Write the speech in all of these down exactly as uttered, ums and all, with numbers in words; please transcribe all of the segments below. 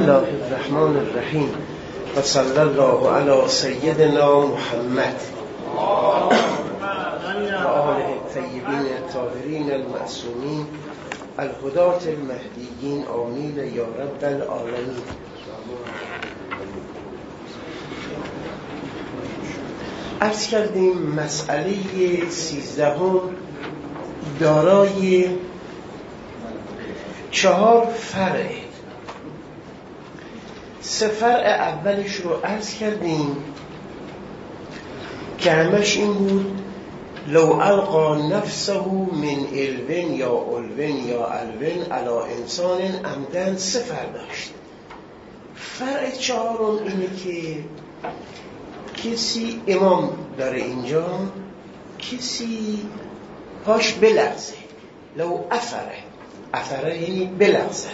الله الرحمن الرحیم و صلی الله علی سیدنا محمد و آله الطیبین الطاهرین المعصومین الهداة المهدیین آمین یا رب العالمین. عرض کردیم مسئله سیزدهم دارای چهار فرع. سه فرع اولش رو عرض کردیم که همش این بود: لو القا نفسه من الون یا الون یا الون علی انسان عمدن. سه فرع داشت. فرع چهارم اینه که کسی امام داره اینجا، کسی پاش بلغزه. لو افره، افره یعنی بلغزد،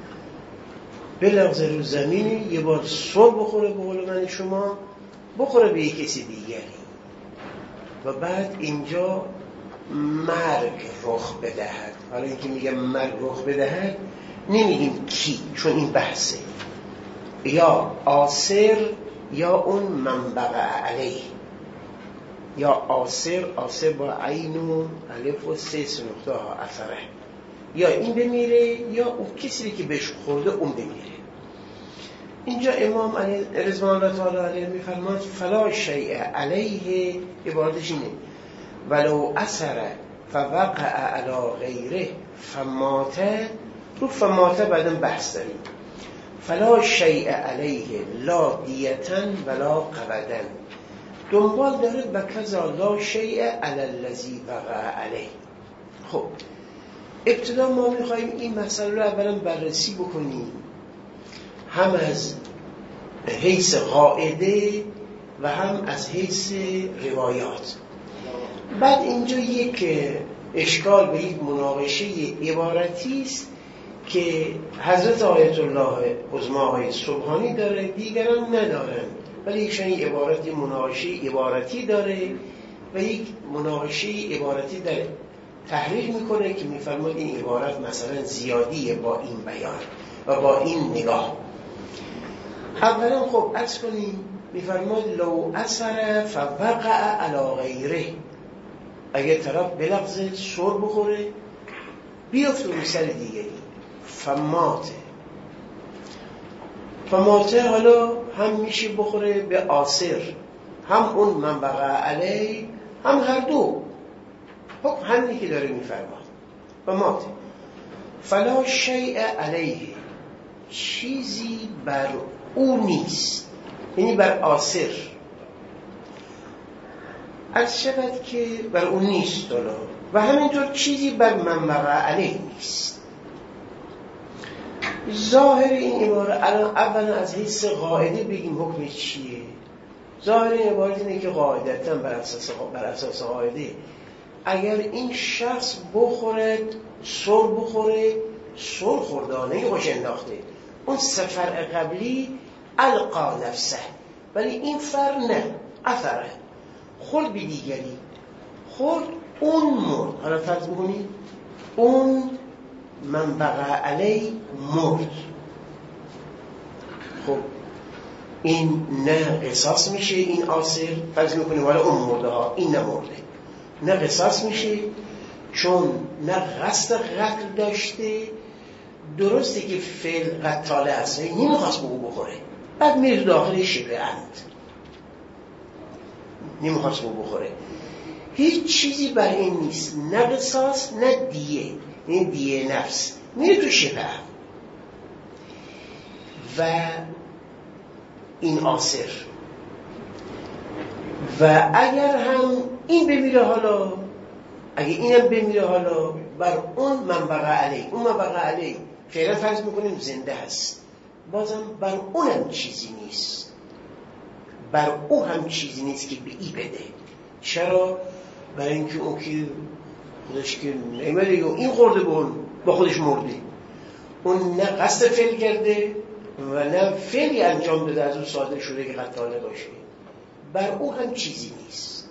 بلغزه رو زمینی، یه بار سر بخوره به قول من شما، بخوره به یک کسی دیگری و بعد اینجا مرگ رخ بدهد. حالا اینکه میگم مرگ رخ بدهد نمیگیم کی، چون این بحثه، یا آسر یا اون منبغ علیه، یا آسر، آسر با عین و الف و سه نقطه ها اثره، یا این بمیره یا اون کسی که بهش خورده اون بمیره. اینجا امام علی رضوان الله تعالی علیه میفرماد فلا شیء علیه، عبارتش اینه ولو اثر فوقع علی غیره فمات. رو فمات بعدم بحث داریم. فلا شیء علیه لا دیتن ولا قودن، دنبال داره و کذا لا شیء علی الذی وقع علیه. خب ابتدا ما میخواییم این مسئله رو اولا بررسی بکنیم، هم از حیث قاعده و هم از حیث روایات. بعد اینجا یک اشکال به یک مناقشه عبارتی است که حضرت آیت الله عظما سبحانی داره، دیگران ندارن، ولی ایشان یک عبارتی مناقشه عبارتی داره و یک مناقشه عبارتی داره تحریح میکنه که میفرماد این عبارت مثلا زیادیه با این بیان و با این نگاه. اولا خب عرض کنیم میفرماد لو اثر فوقع علی غیره، اگه طرف بلغزه سر بخوره بیفته رو سر دیگری، فماته. فماته حالا هم میشه بخوره به آسر، هم اون منبغ علی، هم هر دو. حکم همینی که داره میفرماد. فماته فلا شیء علیه، چیزی بر او نیست، یعنی بر آسر. از شود که بر او نیست دالا. و همینطور چیزی بر منبغ علیه نیست. ظاهر این عبارت الان اولا از حیث قاعده بگیم حکم چیه. ظاهر این عبارت اینه که قاعدتاً بر اساس بر اساس قاعده اگر این شخص بخورد سر بخوره، سر خوردانه خوش انداخته، اون سفر قبلی القا نفسه، ولی این فر نه، اثره، خورد بی دیگری، خورد اون مرد. حالا فرض بکنید اون منبغ علی مرد، خب این نه قصاص میشه، این آسر فرض میکنیم حالا اون مرده ها، این نمرده، نه قصاص میشه چون نه قصد قتل داشته. درسته که فعل قتاله هست، نمیخواست به او بخوره، بعد میره داخل شبه عمد، نمیخواست به او بخوره. هیچ چیزی برای این نیست، نه قصاص نه دیه، نه دیه نفس، میره تو شبه عمد. و این آسر و اگر هم این بمیره، حالا اگه اینم بمیره، حالا بر اون منبغ علی، اون منبغ علی فعلا فرض میکنیم زنده هست، بازم بر اونم چیزی نیست، بر او هم چیزی نیست که به ای بده. چرا؟ برای اینکه اون که خودش که نمیده و این خورده به اون با خودش مرده، اون نه قصد فعل کرده و نه فعلی انجام بده از اون صادر شده که قتاله باشه، بر او هم چیزی نیست.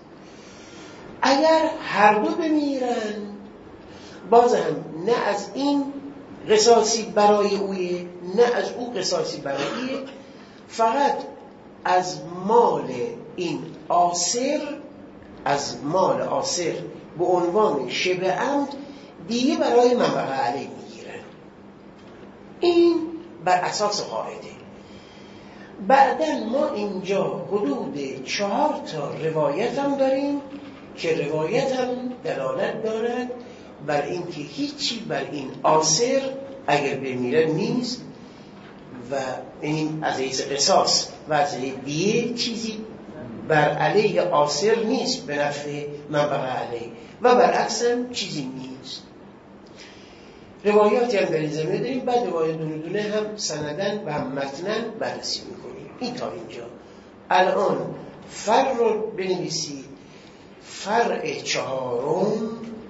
اگر هر دو بمیرن باز هم نه از این قصاصی برای اویه، نه از او قصاصی براییه، فقط از مال این آسر، از مال آسر به عنوان شبه عمد دیگه برای منبغه علیه میگیرن. این بر اساس قاعده. بعدن ما اینجا حدود چهار تا روایت هم داریم که روایت هم دلالت دارد بر اینکه هیچی بر این آسر اگر بمیره نیست و این از حیث قصاص و از حیث دیه چیزی بر علیه آسر نیست به نفع منبغه علیه و برعکس هم چیزی نیست. روایاتی هم در این زمینه داریم، بعد روایات دونه دونه هم سندن و هم متنن بررسی میکنیم. این تا اینجا. الان فرع رو بنویسید، فرع چهارم.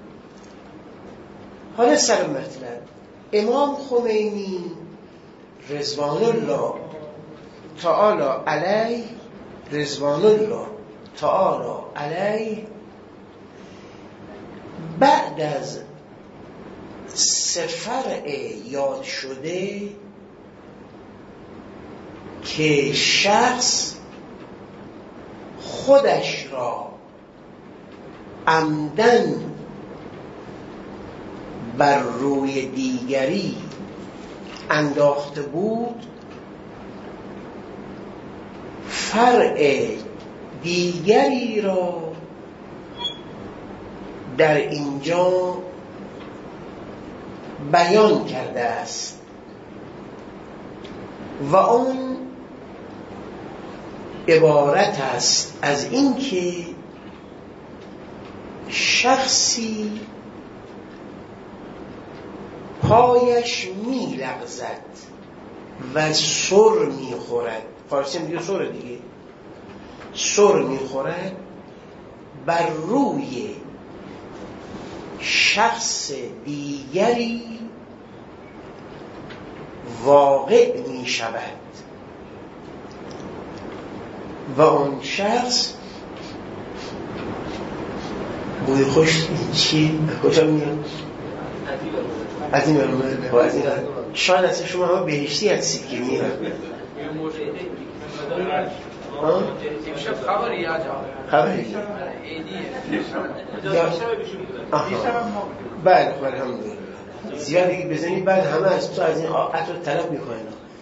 حالا سر مطلب، امام خمینی رضوان الله تعالی علیه رضوان الله تعالی علیه بعد از سه فرع یاد شده که شخص خودش را عمدن بر روی دیگری انداخته بود، فرع دیگری را در اینجا بیان کرده است و آن عبارت است از اینکه شخصی پایش می لغزد و سر می خورد، فارسی میگه سر دیگه، سر می خورد بر روی شخص دیگری واقع می شود و آن شخص بوی خوش چی؟ کجا میاد؟ از این برمونه از این شاید از شما همه بهشتی هستید که میاد خبری یا خبری بله بله همونده زیادی بزنید بعد همه از تو از این عطر طلب میکنن.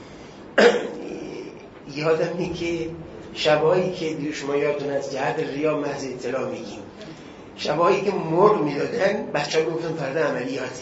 یادم می که شبایی که دیو شما یادتون از جهت ریا محض اطلاع میگیم، شبایی که مرغ میدادن بچه ها گفتن پرده عملیاتی.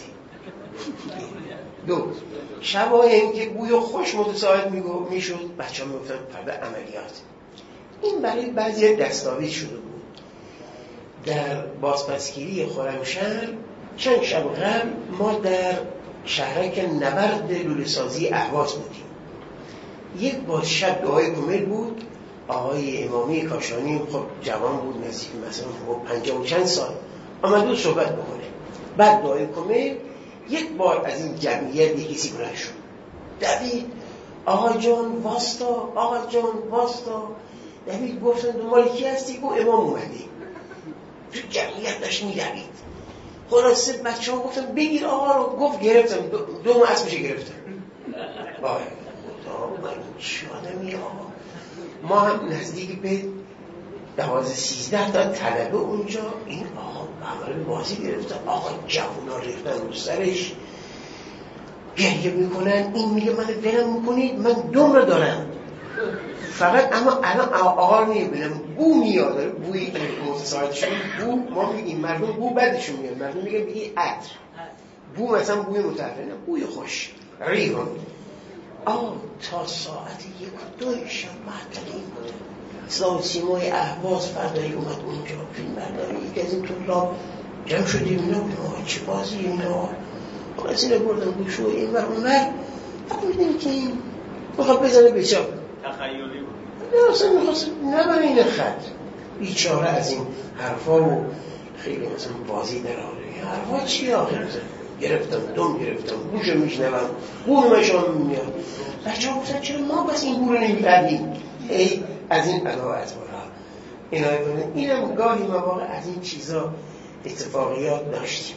دو شبایی هم که بوی خوش متساعد میشد بچه ها میگفتن پرده عملیات. این برای بعضی دستاویز شده بود. در بازپسگیری خرمشهر چند شب قبل ما در شهرک نبرد لوله‌سازی اهواز بودیم. یک بار شب دعای کمیل بود، آقای امامی کاشانی خب جوان بود، نزدیک مثلا پنجاه و چند سال، آمد بود صحبت بکنه. بعد دعای کمیل یک بار از این جمعیت یکیسی بلند شد، دوید آقا جان واسطا، آقا جان واسطا. دوید گفتن دنبال کی هستی؟ گفت امام اومدی. تو جمعیت داشت می‌دوید. خلاصه بچه ها گفتن بگیر آقا رو. گفت گرفتم، دو, دو ماه اسمش گرفتم. آه خدا من چی آدمی آقا. ما هم نزدیک به دوازده سیزده تا طلبه اونجا، این آقا عمل بازی گرفتن، آقا جوونا ریختن رو سرش گریه میکنن. این میگه من ولم میکنید، من دوم رو دارم فقط، اما الان آقا رو نمیبینم، بو میاد، بوی متساعد شد. بو ما میگیم مردم بو بدشون میاد، مردم میگه بگی عطر، بو مثلا بوی متعفنه، نه بوی خوش ریحان. آه تا ساعت یک و دوی شب معطل این بوده. اسلام سیمای اهواز فردایی اومد اونجا فیلم برداری، یکی از این طلاب جمع شدیم اینا بودیم آقا چه بازی اینا، آقا از این بردن گوشو این ور اون ور، فهمیدیم که این بخواب بزنه بچه تخیلی بود، نه اصلا میخواست نبره این خط بیچاره از این حرفا و خیلی مثلا بازی در حاله. این حرفا چی آخر بزن گرفتم، دوم گرفتم، بوشو میشنوم، بون مشام میاد. بچه ها گفتن چرا ما بس این بورو نمیفردیم؟ ای از این ادعا اطوارا اینایی کنه. اینم گاهی مواقع از این چیزا اتفاقیات داشتیم.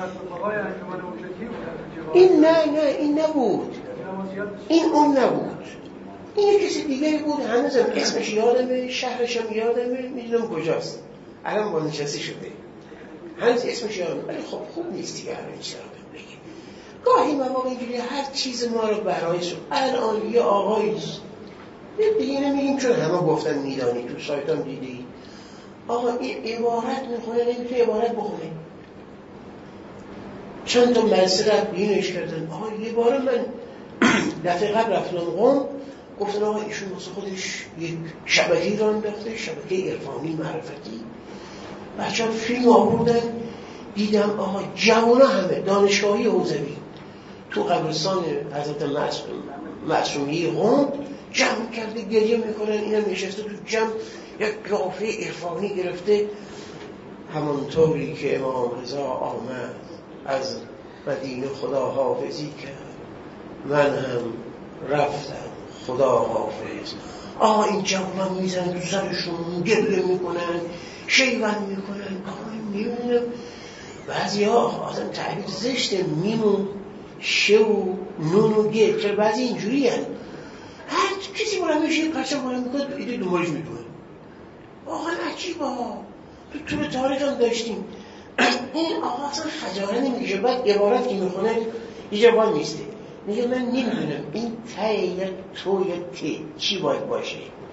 این نه نه این نبود، این اون نبود، این کسی دیگری بود. هنوزم اسمش یادمه، شهرشم یادمه، میدونم کجاست، الان بازنشسته شده، هنوز اسمش یادمه. ولی خب خوب نیست دیگه الان چرا بگیم. گاهی مواقع اینجوری هر چیز ما رو برای شد. الان یه آقایی دیگه نمیگیم چون همه گفتن میدانی، تو سایت هم دیدی آقا این عبارت میخونه، نمیتونه عبارت بخونه. چند تا مدرسه رفت بینش کردن. آقا یه بار من دفعه قبل رفتم قم، گفتن آقا ایشون واسه خودش یک شبکه‌ای را انداخته، شبکه عرفانی معرفتی. بچه ها فیلم آوردن، دیدم آقا جوانا همه دانشگاهی حوزوی تو قبرستان حضرت معصومیه قم جمع کرده گریه میکنن. اینم نشسته تو جمع یک رافع عرفانی گرفته، همانطوری که امام رضا آمد از مدینه خدا حافظی کرد، من هم رفتم خدا حافظ. آقا این جوانان میزنن تو سرشون، گریه میکنن، شیون میکنن. آقا میبینم بعضی ها آدم تعبیر زشته، میمو شو نون و گل، چرا بعضی اینجوری هست هر کسی بلند میشه پرچم بلند میکنه ایده دنبالش میدونه. آقا عجیبه ها، تو طول تاریخ هم داشتیم. این آقا اصلا خجاره نمیگه، بعد عبارت که میخونه یه جواب نیسته، میگه من نمیدونم این ته یا تو یا تی چی باید باشه.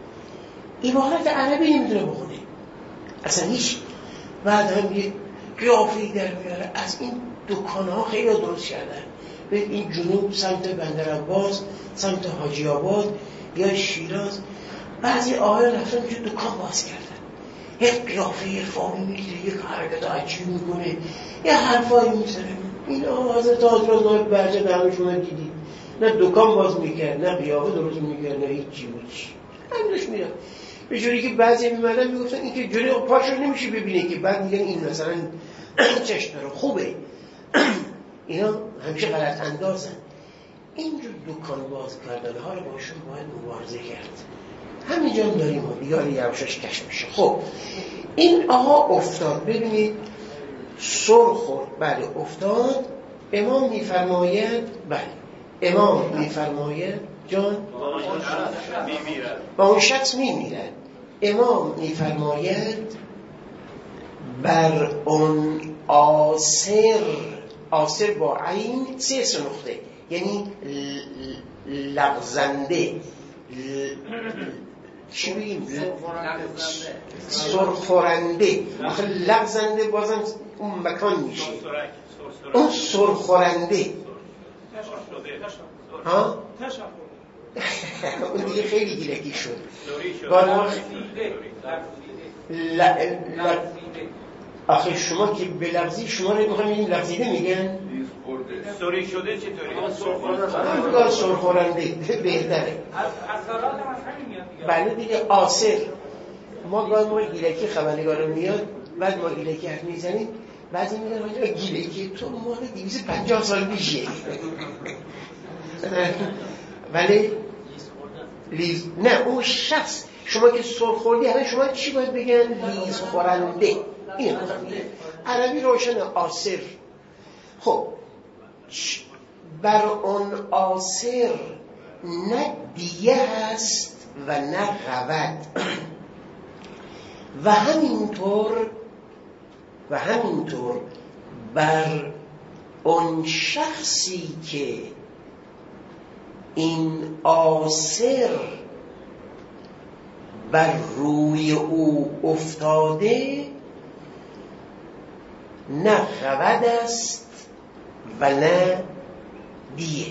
عبارت عربی نمیدونه بخونه اصلا هیچ. بعد هم یه قیافه‌ای در میاره. از این دکان ها خیلی درست کردن. به این جنوب سمت بندرعباس، سمت حاجی آباد یا شیراز، بعضی آقایان رفتن اونجا دکان باز کردن. یک قیافه عرفانی میگیره، یک حرکت عجیب میکنه، یه حرفایی میزنه. این آقا حضرت حضرت برجه درمشون رو دیدید، نه دکان باز میکرد، نه قیافه درست میکرد، نه هیچی بود. همینش میرم به جوری که بعضی میمدن میگفتن این که جوری پاشو نمیشه ببینه که، بعد میگن این مثلا چشم داره خوبه. اینا همیشه غلط اندازن. اینجور دکان باز کردن ها رو باشون باید مبارزه کرد. همینجا هم داریم ها دیگه یواشاش کش میشه. خب این آقا افتاد، ببینید سر خورد، بله افتاد. امام میفرماید، بله امام میفرماید جان با اون شخص میمیرد. امام میفرماید بر اون آسر، آسر با عین سه نقطه، یعنی لغزنده، چی بگیم؟ سرخورنده. آخه لغزنده بازم اون مکان میشه، اون سرخورنده. ها؟ اون دیگه خیلی گیلگی شد. آخه شما که به لغزی شما رو میخوایم این لغزیده میگن؟ سوری شده چطوری؟ سرخورنده. سرخورنده بهتره. بله دیگه آسر. ما گاهی ما گیلکی خبرنگار میاد، بعد ما گیلکی حرف میزنیم، بعضی میگن آجا گیلکی تو مال دویست و پنجاه سال پیشه. ولی لیز نه اون شخص، شما که سرخوردی همه شما چی باید بگن؟ لیز خورنده. این عربی روشن آسر. خب بر اون آسر نه دیه هست و نه غود. و همینطور و همینطور بر اون شخصی که این آسر بر روی او افتاده نه غود است و نه دیه.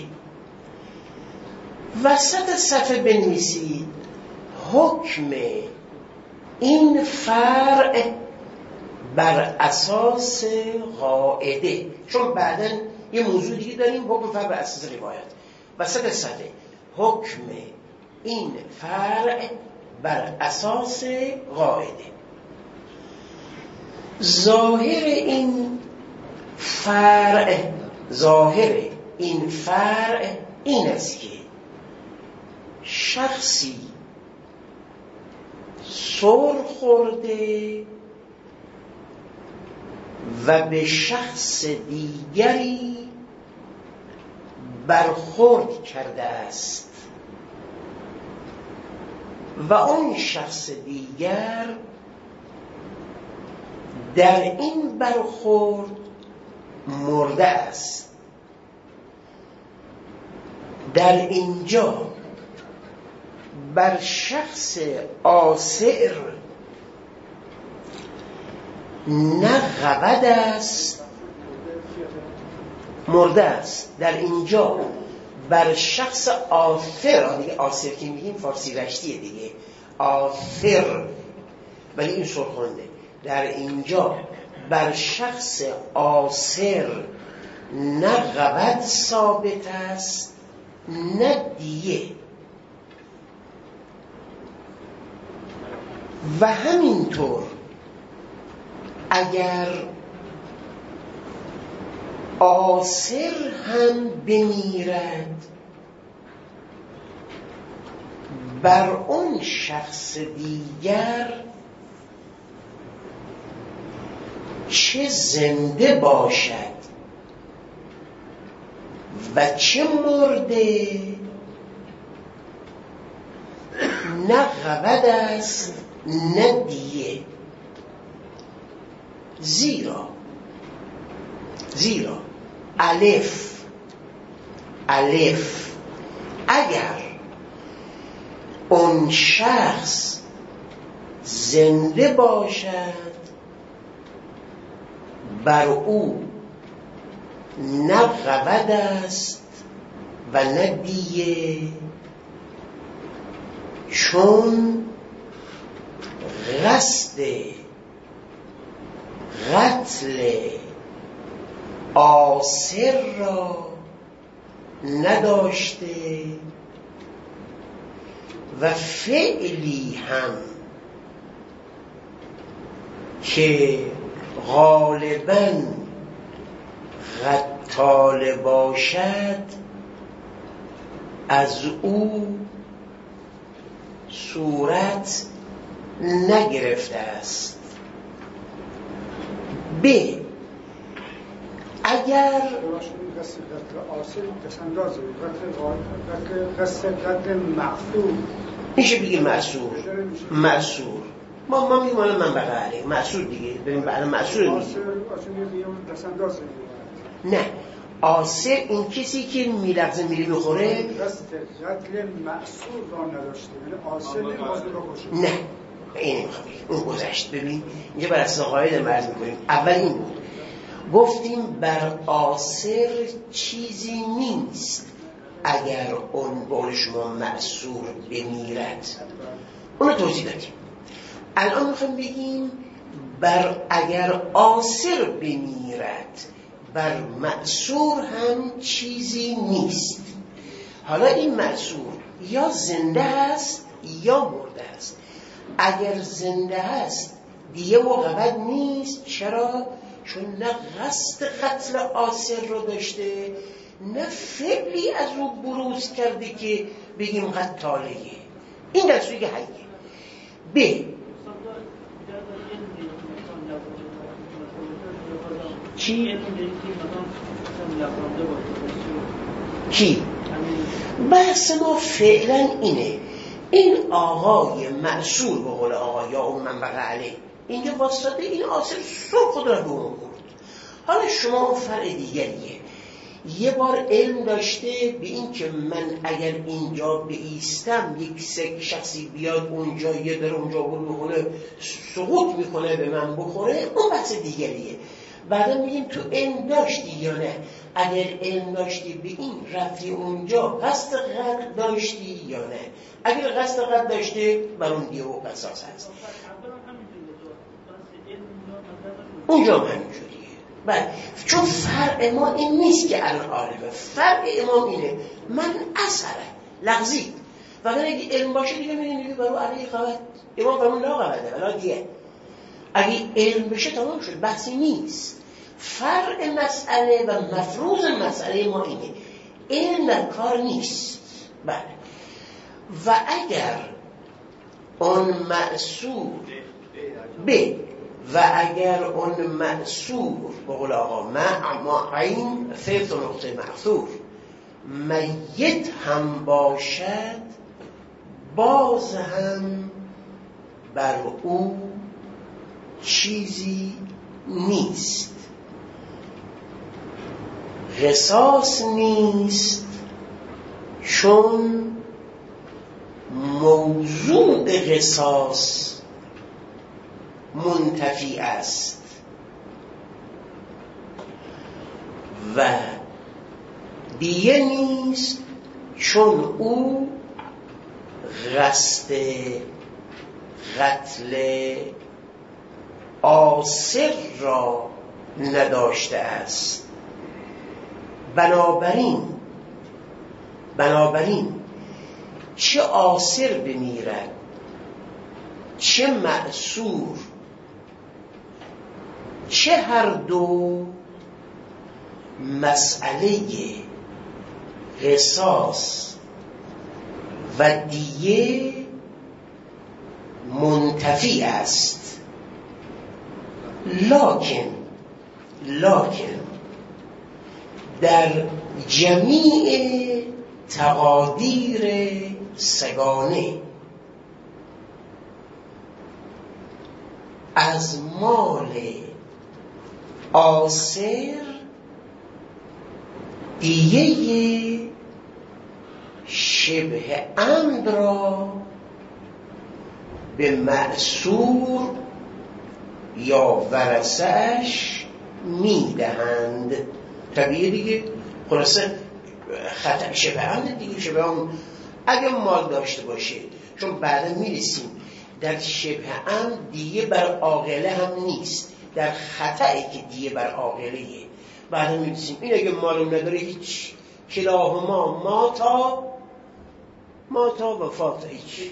وسط صفحه بنویسید حکم این فرع بر اساس قاعده، چون بعداً یه موضوع دیگه داریم، حکم فرع بر اساس روایت. وسط صفحه حکم این فرع بر اساس قاعده. ظاهر این فرع ظاهر این فرع این است که شخصی سر خورده و به شخص دیگری برخورد کرده است و اون شخص دیگر در این برخورد مرده است. در اینجا بر شخص عاصر نه غبد است مرده است. در اینجا بر شخص آثر، دیگه آثر که میگیم فارسی رشتیه دیگه، آثر، ولی این سرخونده. در اینجا بر شخص آثر نه غبد ثابت است نه دیه. و همینطور اگر آثر هم بمیرد بر اون شخص دیگر چه زنده باشد و چه مرده نه غبد است نه دیه. زیرا زیرا الف الف اگر اون شخص زنده باشد بر او نه غبد است و نه دیه، چون قصد قتل آثر را نداشته و فعلی هم که غالباً قتال باشد از او صورت نگرفته است. ب اگر میشه بگیم معصور معصور ما ما میگیم الان من بقیه معصور دیگه بریم بعد معصور میگیم. نه آثر این کسی که میلغزه میری بخوره قتل معصور را نداشته، یعنی آثر نمیخواسته را کشه. نه این نمیخوام اون گذشت. ببین اینجا بر اساس قاعده مرز میکنیم. اول این بود گفتیم بر آثر چیزی نیست اگر اون بول شما معصور بمیرد، اونو توضیح دادیم. الان میخوام بگیم بر اگر آثر بمیرد بر معصور هم چیزی نیست. حالا این معصور یا زنده است یا مرده است. اگر زنده است دیگه و غبد نیست. چرا؟ چون نه قصد قتل آثر رو داشته نه فعلی از او بروز کرده که بگیم قتاله. این در صورتی که حیه. ب چی؟ کی؟ بحث ما فعلا اینه. این آقای معصور به قول آقا یا اون منبقه علیه اینجا واسطه این آثر صبح خود را به اون برد. حالا شما اون فرع دیگریه یه بار علم داشته به این که من اگر اینجا بایستم یک شخصی بیاد اونجا یه در اونجا بود بخونه سقوط میکنه به من بخوره، اون بحث دیگریه. بعدا میگیم تو علم داشتی یا نه. اگر علم داشتی به این رفتی اونجا قصد قتل داشتی یا نه. اگر قصد قتل داشته بر اون دیه و قصاص هست. اونجا هم همینجوریه. بله چون فرق ما این نیست که الان عالمه. فرق ما اینه من اثره لغزید و اگر اگه علم باشه دیگه میگیم دیگه برای علیه قبط امام فرمون لا قبطه ولی دیگه اگه علم بشه تمام شد، بحثی نیست. فرق مسئله و مفروض مسئله ما اینه علم در کار نیست. بله و اگر اون معصور ب و اگر اون معصور به قول آقا معین ثبت نقطه معثور میت هم باشد، باز هم بر او چیزی نیست. قصاص نیست چون موضوع قصاص منتفی است و دیه نیست چون او قصد قتل عاصر را نداشته است. بنابراین بنابراین چه عاصر بمیرد چه معصور، چه هر دو مسئله قصاص و دیه منتفی است. لکن لکن در جمیع تقادیر سگانه از مال عاصر دیه شبه عمد را به معصور یا ورثه‌اش میدهند. طبیعی دیگه، خلاصه خطا شبه عمد دیگه. شبه عمد اگه مال داشته باشه، چون بعدا میرسیم در شبه عمد دیه بر عاقله هم نیست، در خطایی که دیه بر عاقله بعدا میرسیم. این اگه مالو نداره هیچ، کلاهما ماتا ماتا و فاتا هیچ.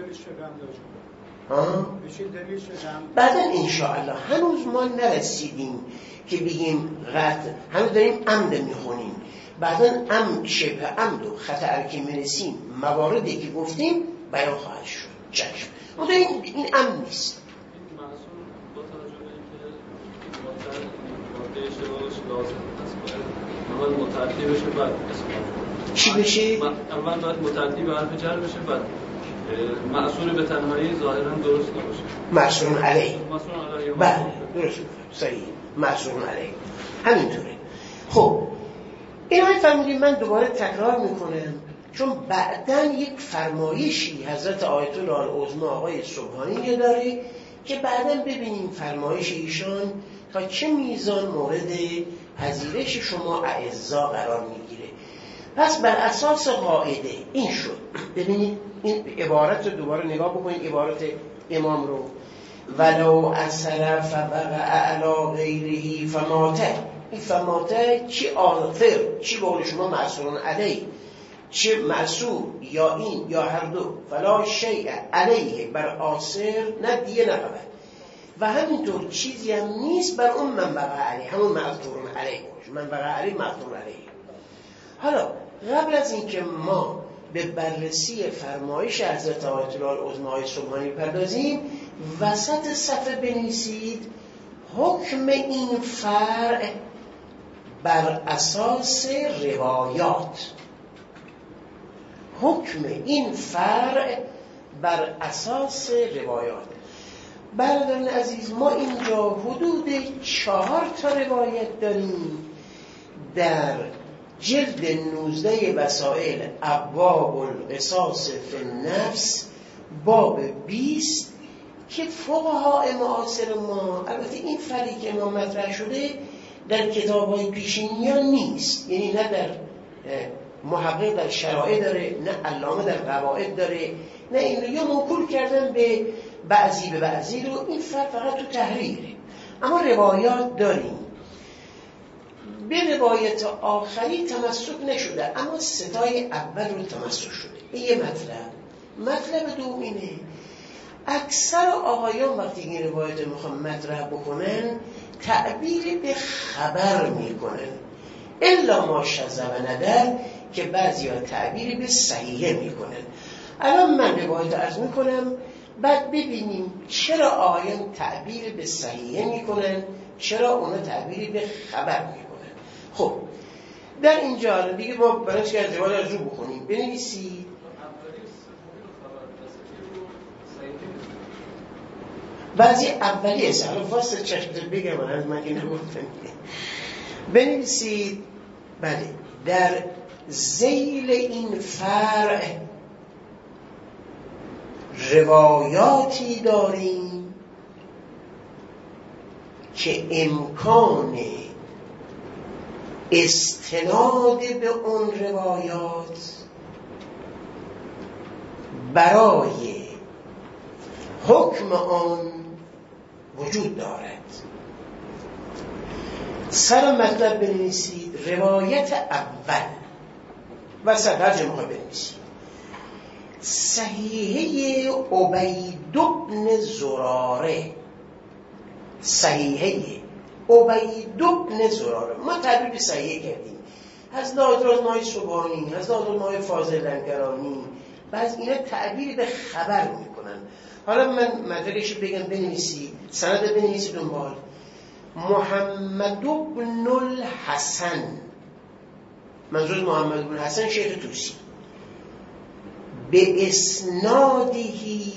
بعدا انشاءالله هنوز ما نرسیدیم که بگیم قطع، هنوز داریم عمد میخونیم. بعدا عمد شبه عمد و خطا که میرسیم مواردی که گفتیم بیان خواهد شد. چشم اون این, این عمد نیست. این معصوم با توجه به اینکه ماده اشتباهش لازم هست باید اول متعدی بشه بعد اسم چی بشه؟ اول باید متعدی به حرف جر بشه بعد معصول به تنهایی ظاهرا درست نباشه. معصول علیه. معصول علیه. بله درست صحیح. معصول علیه همینطوره. خب این های فرمودیم، من دوباره تکرار میکنم چون بعداً یک فرمایشی حضرت آیت الله العظمی آقای سبحانی داره که بعداً ببینیم فرمایش ایشان تا چه میزان مورد پذیرش شما اعزا قرار میگیره. پس بر اساس قاعده این شد. ببینید این عبارت رو دوباره نگاه بکنید، عبارت امام رو. ولو اثر فبقع علی غیره فماته. این فماته چی آثر، چی به قول شما معصورون علیه، چه معصور یا این یا هر دو، فلا شیء علیه بر آثر نه دیه نه قبل، و همینطور چیزی هم نیست بر اون من بقع علیه، همون معصورون علیه باشه، من بقع علیه معصورون علیه. حالا قبل از اینکه ما به بررسی فرمایش حضرت آیت الله العظمی آقای سبحانی پردازیم، وسط صفحه بنویسید حکم این فرع بر اساس روایات. حکم این فرع بر اساس روایات. برادران عزیز، ما اینجا حدود چهار تا روایت داریم در جلد نوزده وسائل ابواب القصاص فی النفس باب بیست که فقهای معاصر ما، البته این فری که ما مطرح شده در کتاب‌های پیشینیان نیست، یعنی نه در محقق در شرائع داره، نه علامه در قواعد داره، نه این رو یا موکول کردن به بعضی به بعضی رو، این فر فقط تو تحریره. اما روایات داریم. به روایت آخری تمسک نشده، اما ستای اول رو تمسک شده. این یه مطلب. مطلب دوم اینه اکثر آقایان وقتی این روایت رو میخوان مطرح بکنن تعبیر به خبر میکنن، الا ما شذ و ندر که بعضی ها تعبیر به صحیحه میکنن. الان من روایت عرض میکنم بعد ببینیم چرا آیان تعبیر به صحیحه میکنن، چرا اونا تعبیر به خبر میکنن. خب در اینجا دیگه ما برای که از روال رو بخونیم بنویسید بعضی اولی است. حالا واسه چشم بگم از من این نگفتم. بنویسید بله در ذیل این فرع روایاتی داریم که امکان استناد به اون روایات برای حکم آن وجود دارد. سر مطلب بنویسید روایت اول و سرگرج ماه بنویسید صحیحه عبید بن زراره. صحیحه عبید بن زراره ما تعبیر به صحیحه کردیم از نادر ماه سبحانی، از نادر ماه فاضل لنکرانی، بعض اینا تعبیر به خبر میکنن. حالا من مدرکش بگم بنویسید، سند بنویسید دنبال محمد بن الحسن، منظور محمد بن الحسن شیخ طوسی، به اسنادهی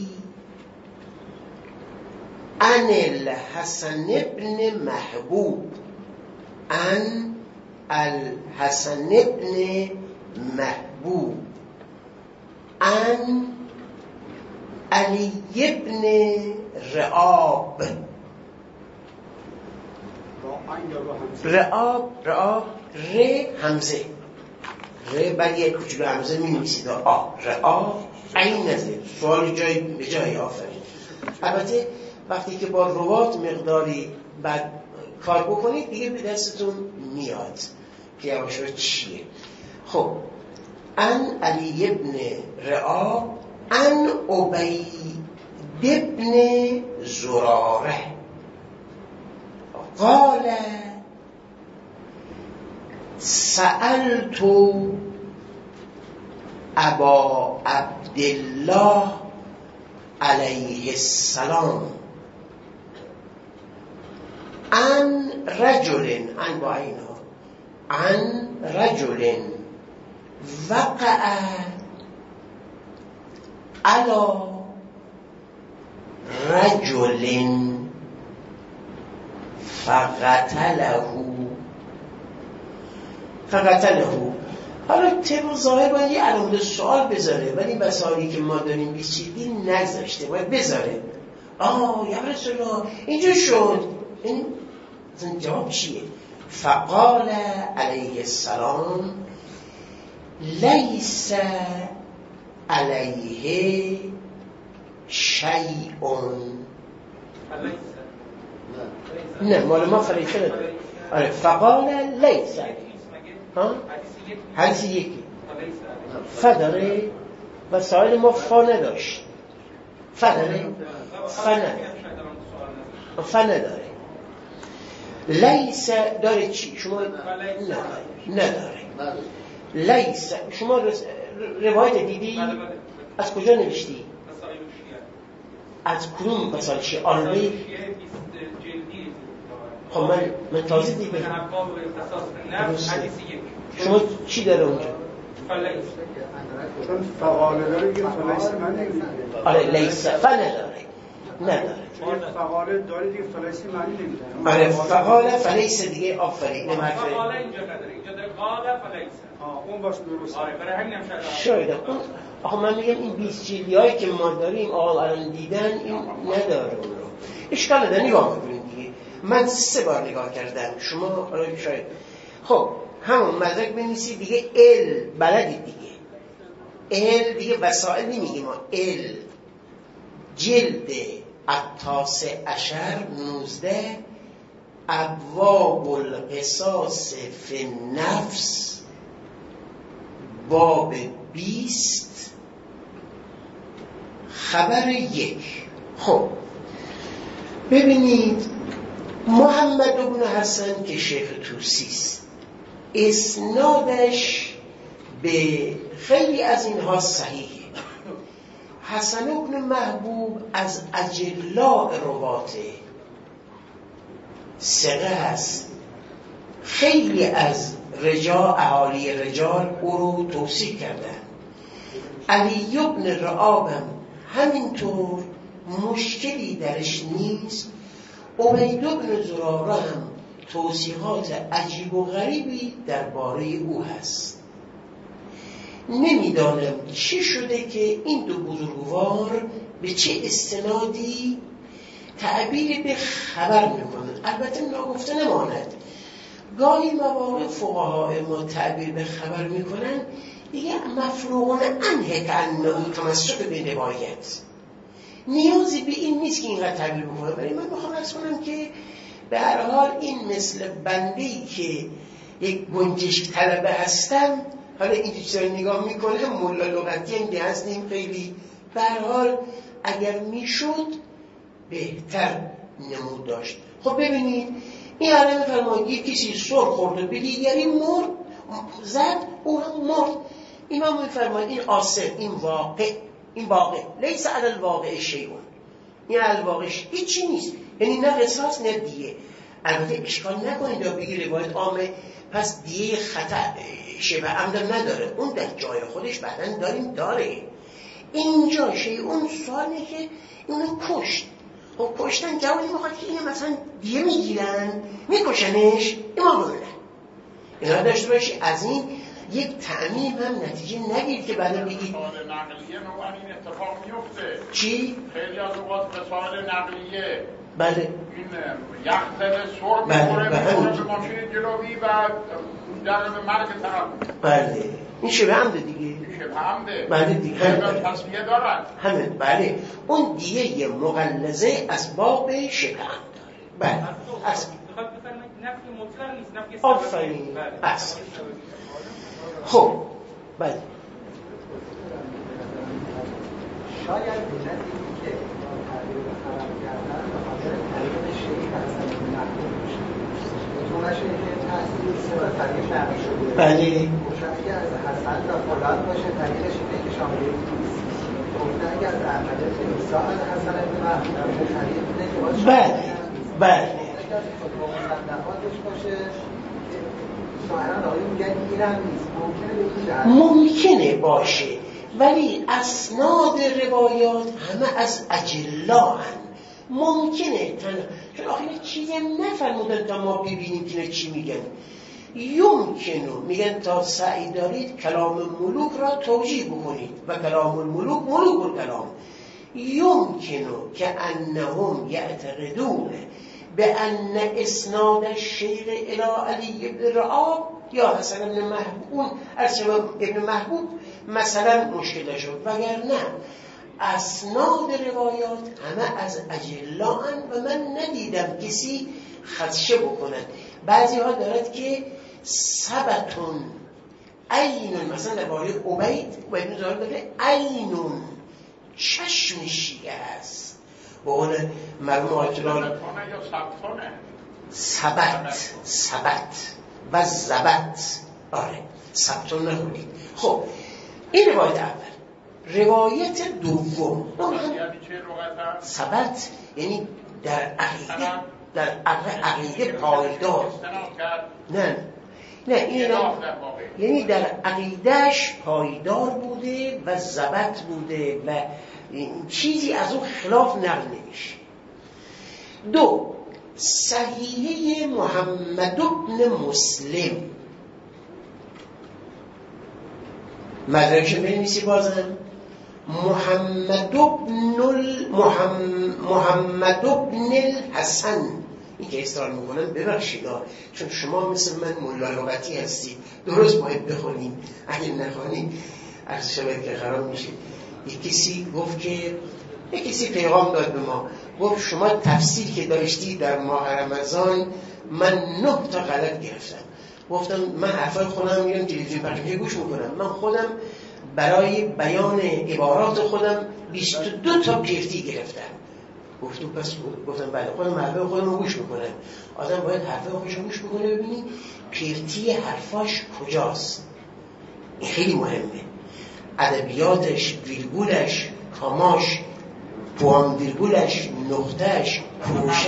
عن الحسن ابن محبوب، عن الحسن ابن محبوب، عن علی ابن رعاب. رعاب رعاب ر همزه ر بعد یک کوچولو همزه می نویسید آ رعاب عین نزد سوال جای به جای آفرین. البته وقتی که با روات مقداری بعد کار بکنید دیگه به دستتون میاد که یواش رو چیه. خب ان علی ابن رعاب ان عبید ابن زراره قال سألت ابا عبدالله علیه السلام عن رجل عن با اینا عن رجل وقع على رجل فقتله فقتله. حالا طبق ظاهر باید یه علامت سوال بذاره، ولی مسائلی که ما داریم بیچیدی نذاشته، باید بذاره. آه یا رسول الله اینجا شد، این جواب چیه؟ فقال علیه السلام لیس علیه شیئون. نه مال ما فلیسه نداره. آره فقال لیس ها حدیث یکی فا داره و سایل ما فا نداشت. فا داره فا نداره فا نداره لیس داره چی؟ شما نداره نداره لیس. شما روایت دیدی؟ از کجا نوشتی؟ از کدوم مثال چی؟ آلبه؟ خب من من تازه دیدم. شما چی داره اونجا؟ چون فقاله داره دیگه فلیس من نمیده. آره لیس فا نداره نداره فقاله داره دیگه فلیس معنی نمیده. آره فقاله فلیس دیگه آفرین. فقاله اینجا نداره، اینجا داره قاله فلیس. آه اون باش درست. آره برای همین هم شاید اون آخه من میگم این بیست جلدی هایی که ما داریم آقا الان دیدن این نداره اون رو. اشکال نداره نگاه کنید دیگه. من سه بار نگاه کردم، شما آره شاید. خب همون مدرک بنویسید دیگه. ال بلدید دیگه. ال دیگه وسائل نمیگیم ما. ال جلد التاسع عشر نوزده ابواب القصاص فی النفس باب بیست خبر یک. خب ببینید محمد بن حسن که شیخ طوسی است اسنادش به خیلی از اینها صحیحه. حسن ابن محبوب از اجلاء رواته، ثقه است. خیلی از رجال، اهالی رجال او رو توصیف کردن. علی ابن رعاب هم همینطور، مشکلی درش نیست. عبید ابن زراره هم توصیحات عجیب و غریبی درباره او هست. نمیدانم چی شده که این دو بزرگوار به چه استنادی تعبیر به خبر میکنن. البته ناگفته نماند، گاهی مواقع فقهای ما تعبیر به خبر میکنن دیگه مفروغون عنه که انه تمسک به روایت، نیازی به این نیست که اینقدر تعبیر بکنه. ولی من میخوام عرض کنم که به هر حال این مثل بنده‌ای که یک گنجشک طلبه هستم، حالا این چیزا نگاه میکنه ملا لغتی هم که هستیم خیلی، به هر حال اگر میشد بهتر نمود داشت. خب ببینید این عالم فرماید یک کسی سر خورد و به دیگری مرد زد، او هم مرد. امام میفرماید این آثر، این واقع، این واقع لیس علی الواقع شیئون، این علی الواقع هیچی نیست، یعنی نه قصاص نه دیه. البته اشکال نکنید یا بگی روایت عامه پس دیه خطا شبه عمد نداره، اون در جای خودش بعدن داریم داره. اینجا شیئون سواله که اونو کشت، خب کشتن جوانی میخواد که اینه مثلا دیه میگیرن میکشنش، امام نه اینا داشته باشی. از این یک تعمیم هم نتیجه نگیر که بعدا بگید قصال نقلیه نوعا این اتفاق میفته. چی؟ خیلی از اوقات قصال نقلیه بله این یخزده سر میخوره میخوره به ماشین جلوی و در به مرگ طرف. بله این شبه عمده دیگه، شبه عمده. بله دیگه همه تصفیه دارن همه. بله اون دیه مغلظه اسباب شبه عمد داره. بله اصلا میخواد بفرمایید نفی مطلق نیست، نفی سبب. آفرین اصلا. خب بله شاید علتی که تعبیر به خبر کردن به خاطر تعبیر شیعی حسن بن محبوب باشه، چونش که تأثیر سه و طریق نقل شده. بله گفتن اگه از حسن و فلان باشه طریقش اینه که شامل نیست. گفتن اگه از احمد بن عیسی از حسن بن محبوب باشه طریق اینه که باشه. بله بله اگه از خود مصنفاتش باشه ظاهرا آقایون میگن اینم نیست، ممکنه به این جهت ممکنه باشه، ولی اسناد روایات همه از اجلا هن. ممکنه تن... چون آخه چیزی هم نفرمودن تا ما ببینیم که چی میگن. یمکنو میگن تا سعی دارید کلام ملوک را توجیه بکنید و کلام الملوک ملوک الکلام. یمکنو که انهم یعتقدون به ان اسناد الشیخ الی علی ابن رعاب یا حسن ابن محبوب ابن محبوب مثلا مشکل شد، وگرنه اسناد روایات همه از اجلا'n و من ندیدم کسی خدشه بکنند. بعضی ها دارد که سبتون عینون، مثلا درباره عبید و ابن زهر داره عینون چشم شیعه است، به اون مرموم آیتولان سبت سبت و زبط. آره سبتون نخونید. خب این روایت اول. روایت دوم ثبت یعنی در عقیده، در عقیده پایدار. نه نه این یعنی در عقیدهش پایدار بوده و ثبت بوده و چیزی از اون خلاف نقل نمیشه. دو، صحیحه محمد بن مسلم. مدرکش بنویسی بازم محمد بن ال... محمد... محمد بن الحسن. این که اصرار میکنم ببخشید چون شما مثل من ملا لغتی هستید، درست باید بخونیم، اگه نخونیم عرض شبه که خراب میشه. یک کسی گفت که یک کسی پیغام داد به ما، گفت شما تفسیر که داشتی در ماه رمضان من نه تا غلط گرفتم. گفتم من حرفای خودم میرم تلویزیون برنامه گوش میکنم، من خودم برای بیان عبارات خودم بیست و دو تا پیرتی گرفتم. گفتم پس گفتم بله خودم حرفای خودم رو گوش میکنم. آدم باید حرفای خودش رو گوش بکنه ببینی پیرتی حرفاش کجاست. این خیلی مهمه. ادبیاتش، ویرگولش، کاماش، پوان ویرگولش، نقطهش، کروشش.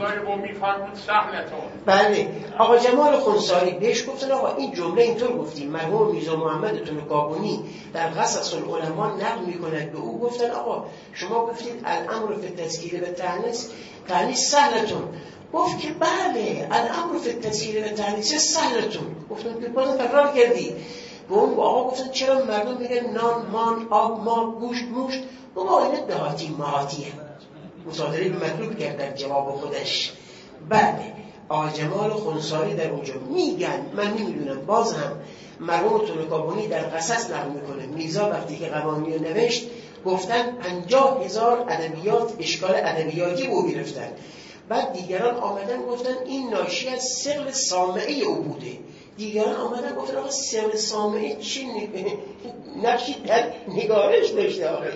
بله. آقا جمال خنثاری بهش گفتن آقا این جمله اینطور گفتیم، مرحوم میرزا محمد طلوکابونی در قصص العلماء نقل میکند به او گفتن آقا شما گفتید الامر فی التذکیر و التأنیث تأنیث سهلتون. گفت که بله الامر فی التذکیر و التأنیث سهلتون. گفتن که باز تکرار کردی. به اون آقا گفتن چرا مردم میگن نان، مان، آب، ما، گوشت، موشت؟ بابا اینا دهاتی مهاتیه. مصادره به مطلوب کرد در جواب خودش. بله. آقا جمال خنثاری در اونجا میگن، من نمیدونم، باز هم مرحوم طلوکابونی در قصص نقل میکنه میرزا وقتی که قوانی رو نوشت گفتن پنجاه هزار ادبیات اشکال ادبیاتی او گرفتن. بعد دیگران آمدن گفتن این ناشی از ثقل سامعه او بوده. دیگران آمدن گفتن آقا ثقل سامعه چی نقشی در نگارش داشته آقا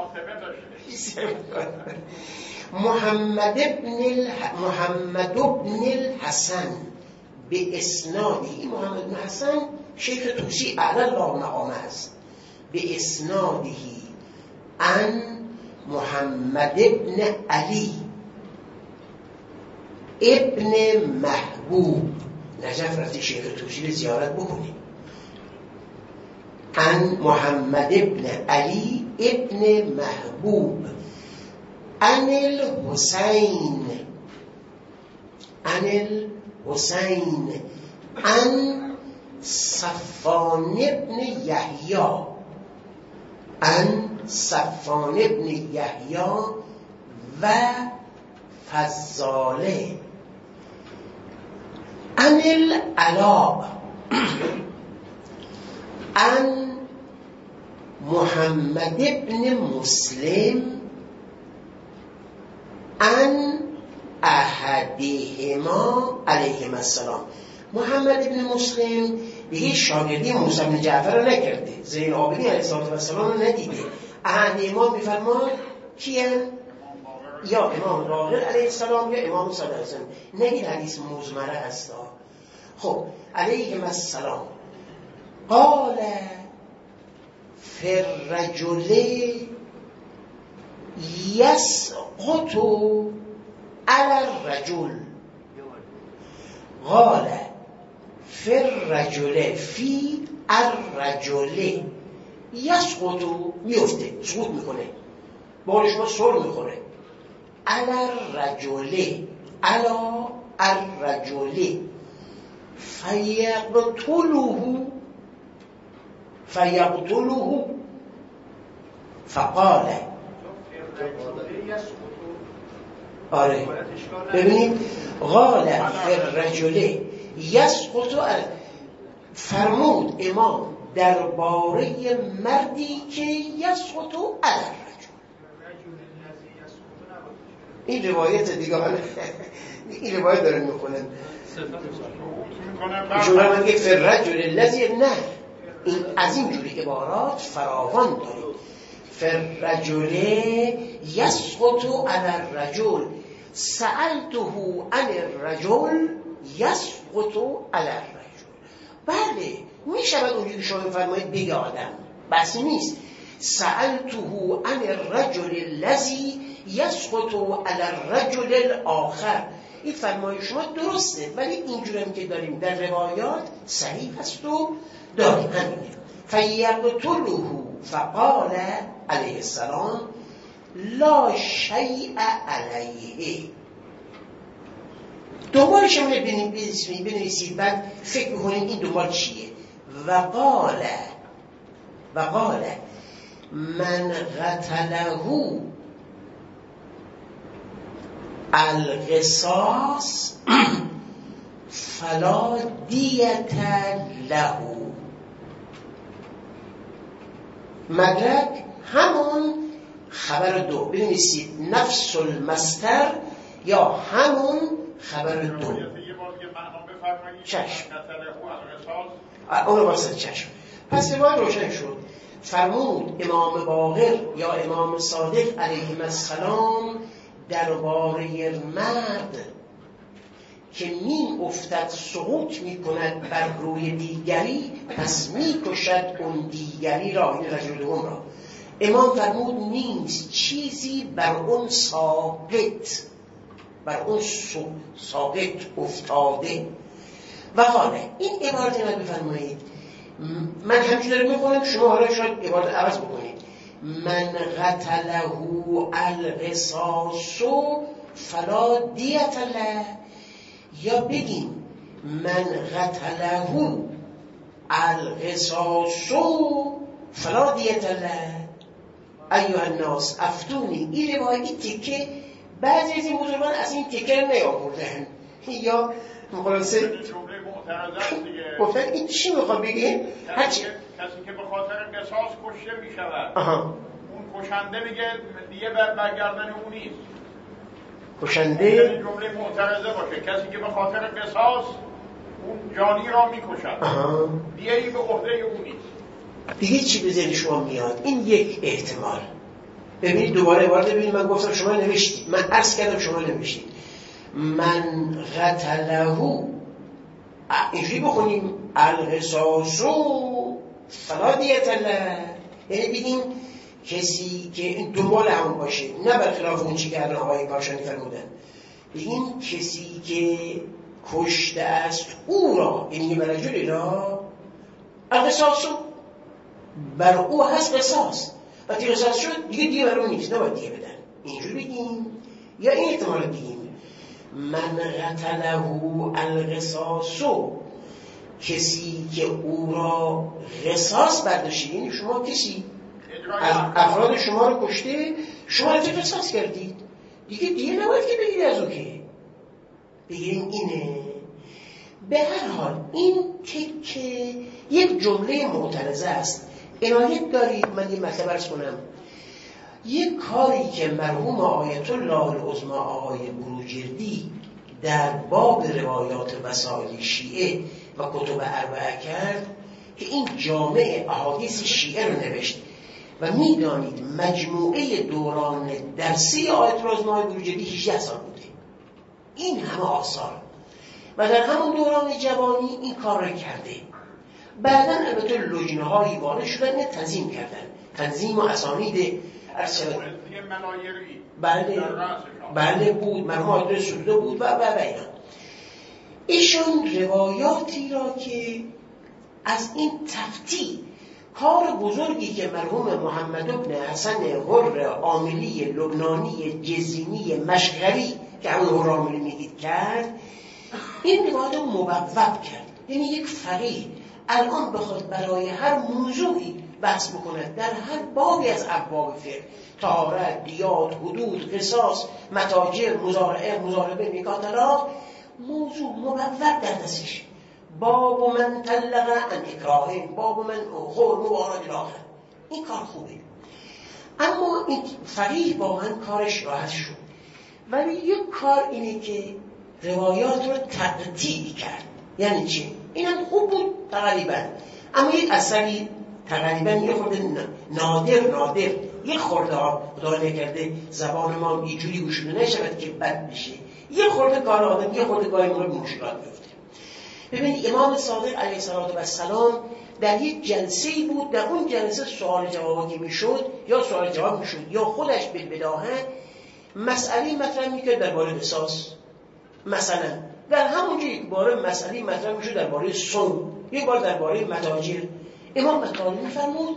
محمد ابن الح... محمد ابن الحسن به اسنادی، محمد بن حسن شیخ طوسی اعلی الله مقامه است، به اسنادی ان محمد ابن علی ابن محبوب، نجف رفتی شیخ طوسی رو زیارت بکنید، ان محمد ابن علی ابن محبوب ان الحسین ان الحسین ان صفان ابن یحیی ان صفان ابن یحیی و فضاله ان العلاء ان محمد ابن مسلم ان احدهما علیهما السلام. محمد ابن مسلم دیگه شاگردی موسی بن جعفر رو نکرده، زین العابدین علیه السلام رو ندیده. احدهما میفرمان کیه؟ یا امام باقر علیه السلام یا امام صادق علیه السلام. نگید حدیث مزمره هست. خب علیه السلام قال فی الرجل یسقط علی الرجل قال فی الرجل فی الرجل یسقط میفته، سقوط میکنه، بارش ما سر میخوره. علی الرجل علی الرجل فیقتله فیقتله فقال آره ببینید قال فی الرجل یسقط، فرمود امام درباره مردی که یسقط علی الرجل. این روایت دیگه این روایت داره میخونن جمعه میگه فی الرجل الذی، نه این از این جوری عبارات فراوان داریم. فی الرجل یسقط علی الرجل سألته عن الرجل یسقط علی الرجل. بله میشود اونجوری که شما فرمایید بگه آدم، بس نیست. سألته عن الرجل الذی یسقط علی الرجل الاخر. این فرمایش شما درسته، ولی اینجوری هم که داریم در روایات صحیح هست و داریم همینه. فیقتله فقال علیه السلام لا شیء علیه. دنبالش هم بنویسید، بعد فکر کنید این دنبال چیه. وقال وقال من قتله القصاص فلا دیت له. مدرک همون خبر دو بنویسید، نفس المصدر یا همون خبر دو. چشم اونو باسد چشم. پس روای روشن شد. فرمود امام باقر یا امام صادق علیه السلام درباره مرد که می افتد سقوط می کند بر روی دیگری، پس می کشد اون دیگری را، این رجل دوم را. امام فرمود نیست چیزی بر اون ساقط بر اون ساقط افتاده. و حالا این عبارت رو بفرمایید، من همچنین میخونم، شما حالا شاید عبارت عوض بکنید. من قتله القصاص فلا دیت له، یا بگیم من قتله القصاص فلا دیت له ایها الناس افتونی. این روایی تکه بعضی از این بزرگان از این تکه نیاوردن، یا مخلاصه گفتن این چی میخواد بگه؟ کسی که به خاطر قصاص کشته میشود اون کشنده میگه دیگه برگردن اون نیست. کشنده جمله معترضه باشه، کسی که به خاطر قصاص اون جانی را میکشد دیگه ای به عهده اون نیست. دیگه چی به ذهن شما میاد؟ این یک احتمال. ببینید دوباره عبارت ببینید، من گفتم شما نوشتید، من عرض کردم شما نوشتید. من قتله، اینجوری بخونیم القصاص فلا دیت له، یعنی بگیم کسی که این دنبال همون باشه، نه برخلاف اون چی که الان آقای کاشانی فرمودن، بگیم کسی که کشته است او را، یعنی رجل را، القصاص بر او هست قصاص، وقتی قصاص شد دیگه دیگه بر اون نیست، نباید دیگه بدن. اینجوری بگیم یا این احتمال بگیم من قتله القصاص، کسی که او را قصاص برداشتید، یعنی شما کسی از افراد شما رو کشته، شما رو قصاص کردید، دیگه دیگه نباید که بگید از او که بگیریم اینه. به هر حال این تکه یک جمله معترضه است. عنایت دارید من یه مطلب عرض کنم. یک کاری که مرحوم آیت الله العظمی آقای بروجردی در باب روایات وسائل شیعه و کتب اربعه کرد که این جامع احادیث شیعه رو نوشت و میدانید مجموعه دوران درسی آیت الله العظمی آقای بروجردی هجده سال بوده، این همه آثار، و در همون دوران جوانی این کار رو کرده. بعداً البته لجنه هایی وارد شدن تنظیم کردن، تنظیم و اسانید ارسل بله بله بود، مرحوم آیت سوده بود و و اینا. ایشون روایاتی را که از این تفتی کار بزرگی که مرحوم محمد بن حسن حر عاملی لبنانی جزینی مشغری که همون حر عاملی میگید کرد، این روایات رو مبوب کرد. یعنی یک فقیه الان بخواد برای هر موضوعی بحث بکنه در هر بابی از ابواب فقه، طهارت، دیات، حدود، قصاص، متاجر، مزارعه، مضاربه، نکاح، طلاق، موضوع مبوب در دستش، باب من طلق عن اکراه، باب من خور موارد الاخر. این کار خوبه، اما این فقیه با من کارش راحت شد. ولی یک کار اینه که روایات رو تقطیع کرد. یعنی چی؟ اینم خوب بود تقریبا، اما یک اثری تقریبا یه خورده نادر نادر یه خورده ها خدا نکرده زبان ما یه جوری گوشوده نشود که بد بشه، یه خورده کار آدم یه خورده گاهی مورد مشکلات میفته. ببینید امام صادق علیه السلام در یک جلسه‌ای بود، در اون جلسه سوال جوابی میشد یا سوال جواب میشد یا خودش بالبداهه مسئله مطرح میکرد درباره قصاص، مثلا در همونجا یک بار مسئله مطرح میشد درباره صوم، یک بار درباره متاجر. امام مطالب میفرمود،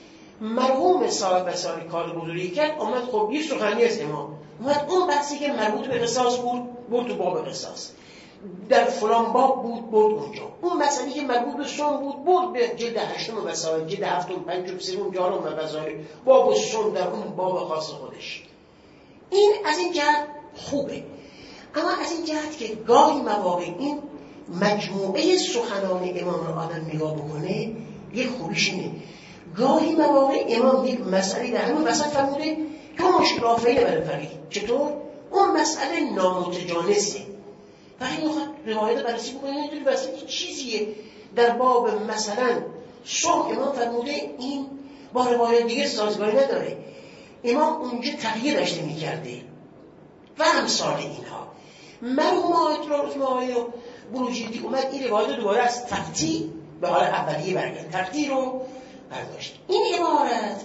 مرحوم صاحب وسائل کار بزرگی کرد، آمد خب یه سخنی از امام اومد اون بحثی که مربوط به قصاص بود بود تو باب قصاص، در فلان باب بود بود اونجا، اون مسئله که مربوط به صوم بود بود به جلد هشتم وسائل، جلد هفتم، پنجم، سوم، چهارم وسائل، باب صوم در اون باب خاص خودش. این از این جهت خوبه، اما از این جهت که گاهی مواقع این مجموعه سخنان امام رو آدم نگاه بکنه، یک خوبیش اینه گاهی مواقع امام یک مسئله در همون وسط فرموده که اون مشکل آفرینه برای فقیه. چطور؟ اون مسئله نامتجانسه، فقیه میخواد روایت بررسی بکنه، اینطوری وسط که چیزیه در باب مثلا صوم امام فرموده این با روایت دیگه سازگاری نداره، امام اونجا تغییرش نمی‌کرده و امثال اینها. مرحوم آیت الله آقای بروجردی اومد این روایت رو دوباره از تقطیع به حال اولیه برگرد، تقطیع رو برداشت. این عبارت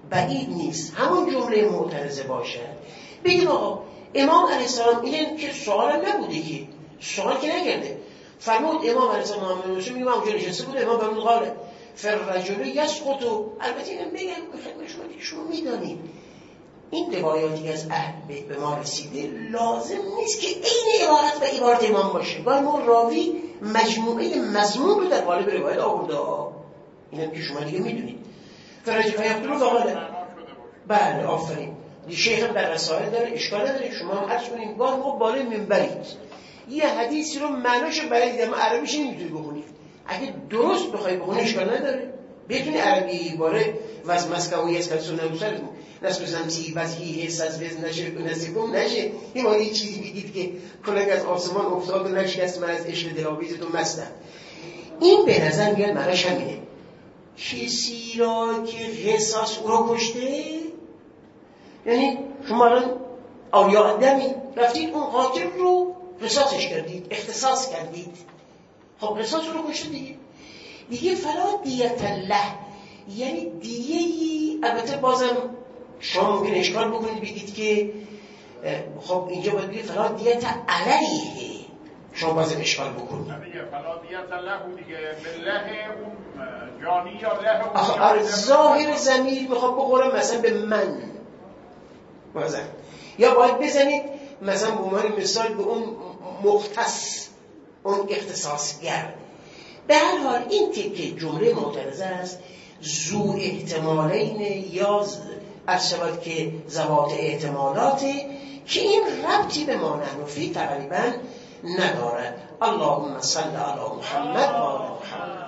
بعید نیست همون جمله معترضه باشد. بگیم آقا امام علیه السلام این که سوال نبوده که سوال که نکرده فرمود امام علیه السلام محمد رسول میگم اونجا نشسته بود امام برمون قاله فررجل یسقطو. البته اینم بگم خدمت شما دیگه شما میدانید این روایاتی از اهل بیت به ما رسیده لازم نیست که عین عبارت و عبارت امام باشه. گاهی ما راوی مجموعه مضمون رو در قالب روایت آورده. اینم که شما دیگه میدونید. فررجل یقتلو فقاله. بله آفرین. شیخ هم در رسائل داره اشکال نداره شما هم عرض کنید گاه ما بالای منبرید یه حدیثی رو معناش بلدید اما عربیش نمیتونید بخونید. اگه درست بخوای بخونید اشکال نداره بتونی عربی باره وز مسکوی از کلسون نوشد نسب زمسی وزهی حس از وزن نشه نزدیکم نشه این ما یه چیزی بگید که کلنگ از آسمان افتاد و نشکست من از عشق دلاویز تو مستم. این به نظر میاد معناش همینه کسی را که قصاص او را کشته یعنی شما الان اولیاء دمی رفتید اون قاتل رو قصاصش کردید اختصاص کردید خب قصاص رو کشته دیگه دیگه فلا دیت الله یعنی دیهی البته بازم شما ممکن اشکال بکنید بگید که خب اینجا باید بگید فلا دیت علیه شما بازم اشکال بکنید فلا دیت الله دیگه بالله اون جانی یا له آخه ظاهر ضمیر میخواد بقوله مثلا به من مثلا یا باید بزنید مثلا به عنوان مثال به اون مختص اون اختصاصگر. به هر حال این تکه جمله معترضه است ذو احتمالین یا از شود که ذوات احتمالاته که این ربطی به ما نحنفی تقریبا ندارد. اللهم صل علی محمد و آل محمد.